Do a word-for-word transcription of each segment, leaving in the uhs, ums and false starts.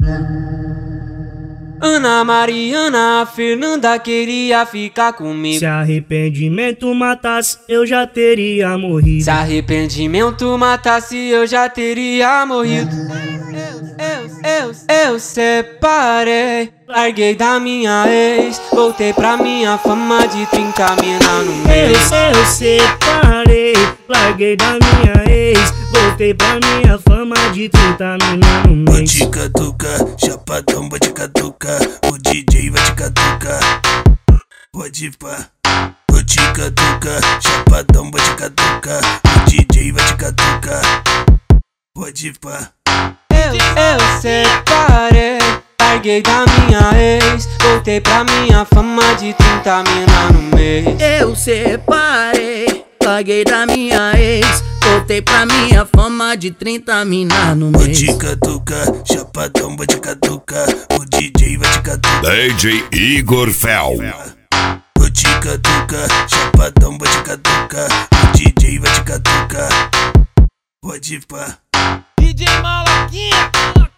Ana Mariana, a Fernanda queria ficar comigo. Se arrependimento matasse, eu já teria morrido. Se arrependimento matasse, eu já teria morrido. Eu, eu, eu, eu separei, larguei da minha ex, voltei pra minha fama de trinta mina no mês. Eu, eu separei, larguei da minha ex, voltei pra minha fama de trinta mina no mês. Vou te catucar, chapadão, vou te catucar, o D J vai te catucar. Pode pá. Vou te catucar, chapadão, vou te catucar, o D J vai te catucar. Pode pá. Eu, eu separei, larguei da minha ex, voltei pra minha fama de trinta mina no mês. Eu separei, larguei da minha ex, voltei pra minha fama de trinta mina no Vou mês. te catucar, chapadão, vou te catucar, o D J vai te catucar. D J Igor Fel. Vou te catucar, chapadão, vou te catucar, o D J vai te catucar. Pode pá. D J Malaquinha.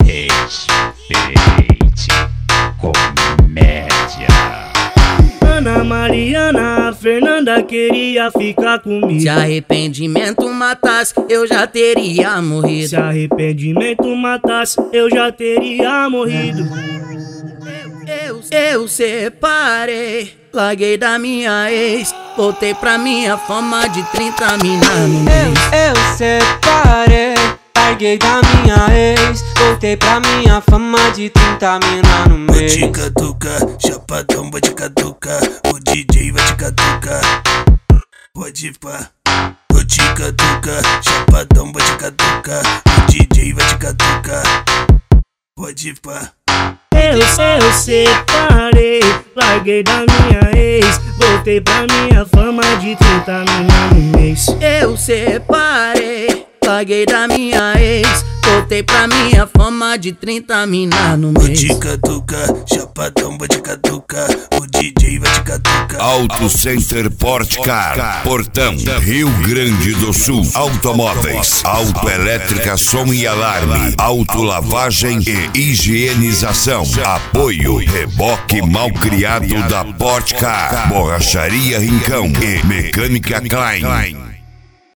Respeite comédia. Ana Mariana, a Fernanda queria ficar comigo. Se arrependimento matasse, eu já teria morrido. Se arrependimento matasse, eu já teria morrido. Eu, eu mês. Larguei da minha ex, voltei pra minha fama de trinta mina no mês. Eu, eu separei, larguei da minha ex, voltei pra minha fama de trinta mina no Vou mês. te catucar, chapadão, vou te catucar, o D J vai te catucar. Pode pá. Vou te catucar, chapadão, vou te catucar, o D J vai te catucar. Pode pá. Eu, eu separei, larguei da minha ex, voltei pra minha fama de trinta mina no mês. Eu separei, larguei da minha ex, voltei pra minha fama de trinta mina no Vou mês. te catucar, chapadão, vou te catucar, o D J vai te catucar. Auto Center Portcar, Portão, Rio Grande do Sul. Automóveis, autoelétrica, som e alarme, autolavagem e higienização. Apoio, reboque mal criado da Portcar, Borracharia Rincão e Mecânica Klein.